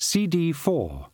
CD 4.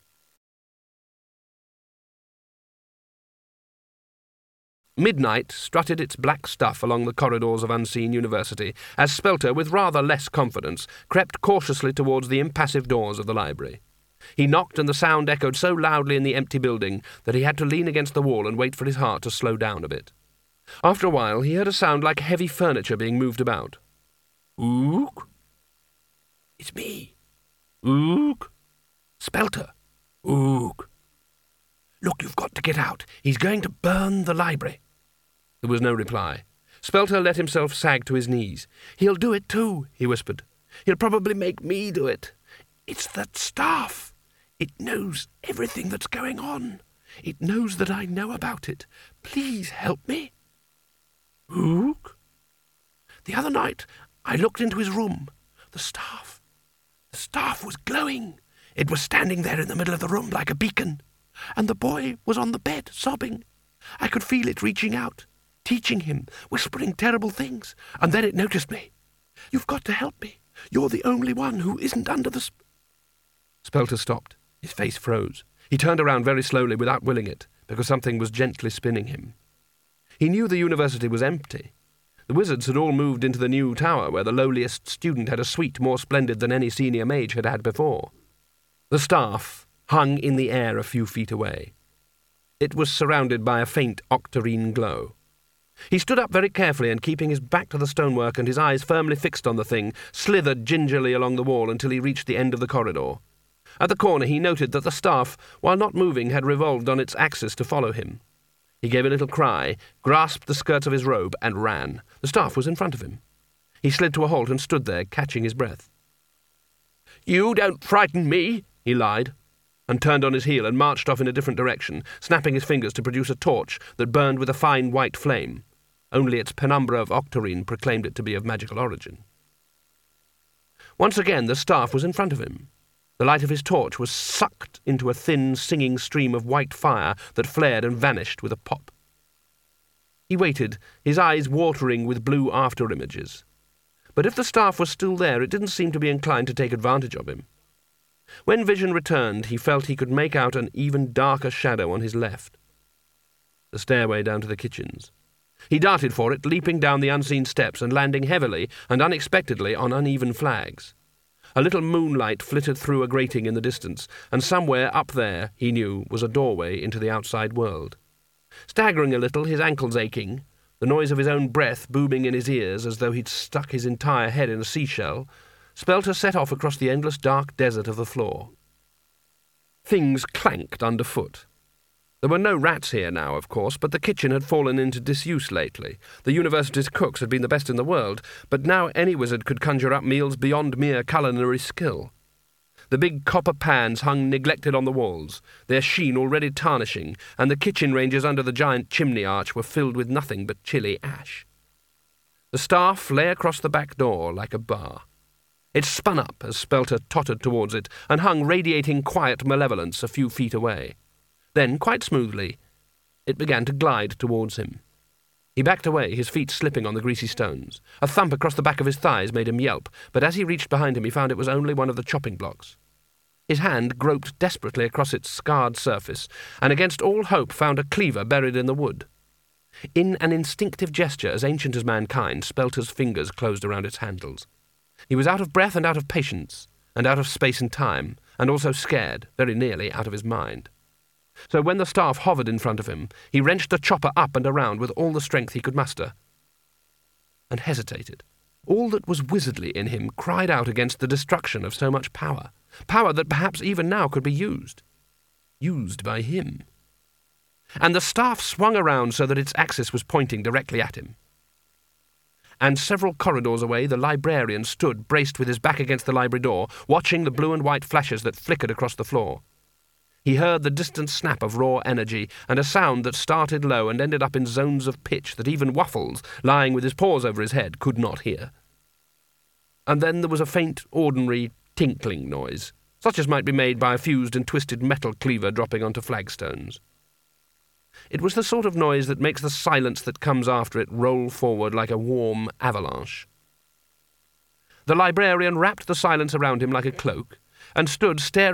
Midnight strutted its black stuff along the corridors of Unseen University as Spelter, with rather less confidence, crept cautiously towards the impassive doors of the library. He knocked, and the sound echoed so loudly in the empty building that he had to lean against the wall and wait for his heart to slow down a bit. After a while, he heard a sound like heavy furniture being moved about. Ook? It's me. Ook? Spelter. Ook? Look, you've got to get out. He's going to burn the library. There was no reply. Spelter let himself sag to his knees. He'll do it too, he whispered. He'll probably make me do it. It's that staff. It knows everything that's going on. It knows that I know about it. Please help me. Ook? The other night, I looked into his room. The staff was glowing. It was standing there in the middle of the room like a beacon. And the boy was on the bed, sobbing. I could feel it reaching out, teaching him, whispering terrible things. And then it noticed me. You've got to help me. You're the only one who isn't under the... Spelter stopped. His face froze. He turned around very slowly without willing it, because something was gently spinning him. He knew the university was empty. The wizards had all moved into the new tower, where the lowliest student had a suite more splendid than any senior mage had had before. The staff hung in the air a few feet away. It was surrounded by a faint octarine glow. He stood up very carefully and, keeping his back to the stonework and his eyes firmly fixed on the thing, slithered gingerly along the wall until he reached the end of the corridor. At the corner he noted that the staff, while not moving, had revolved on its axis to follow him. He gave a little cry, grasped the skirts of his robe, and ran. The staff was in front of him. He slid to a halt and stood there, catching his breath. "You don't frighten me," he lied, and turned on his heel and marched off in a different direction, snapping his fingers to produce a torch that burned with a fine white flame. Only its penumbra of octarine proclaimed it to be of magical origin. Once again the staff was in front of him. The light of his torch was sucked into a thin, singing stream of white fire that flared and vanished with a pop. He waited, his eyes watering with blue after-images. But if the staff was still there, it didn't seem to be inclined to take advantage of him. When vision returned, he felt he could make out an even darker shadow on his left. The stairway down to the kitchens. He darted for it, leaping down the unseen steps and landing heavily and unexpectedly on uneven flags. A little moonlight flitted through a grating in the distance, and somewhere up there, he knew, was a doorway into the outside world. Staggering a little, his ankles aching, the noise of his own breath booming in his ears as though he'd stuck his entire head in a seashell, Spelter set off across the endless dark desert of the floor. Things clanked underfoot. There were no rats here now, of course, but the kitchen had fallen into disuse lately. The university's cooks had been the best in the world, but now any wizard could conjure up meals beyond mere culinary skill. The big copper pans hung neglected on the walls, their sheen already tarnishing, and the kitchen ranges under the giant chimney arch were filled with nothing but chilly ash. The staff lay across the back door like a bar. It spun up as Spelter tottered towards it and hung radiating quiet malevolence a few feet away. Then, quite smoothly, it began to glide towards him. He backed away, his feet slipping on the greasy stones. A thump across the back of his thighs made him yelp, but as he reached behind him he found it was only one of the chopping blocks. His hand groped desperately across its scarred surface, and against all hope found a cleaver buried in the wood. In an instinctive gesture as ancient as mankind, Spelter's fingers closed around its handles. He was out of breath and out of patience, and out of space and time, and also scared, very nearly out of his mind. So when the staff hovered in front of him, he wrenched the chopper up and around with all the strength he could muster, and hesitated. All that was wizardly in him cried out against the destruction of so much power, power that perhaps even now could be used by him. And the staff swung around so that its axis was pointing directly at him. And several corridors away the librarian stood braced with his back against the library door, watching the blue and white flashes that flickered across the floor. He heard the distant snap of raw energy, and a sound that started low and ended up in zones of pitch that even Waffles, lying with his paws over his head, could not hear. And then there was a faint, ordinary tinkling noise, such as might be made by a fused and twisted metal cleaver dropping onto flagstones. It was the sort of noise that makes the silence that comes after it roll forward like a warm avalanche. The librarian wrapped the silence around him like a cloak, and stood staring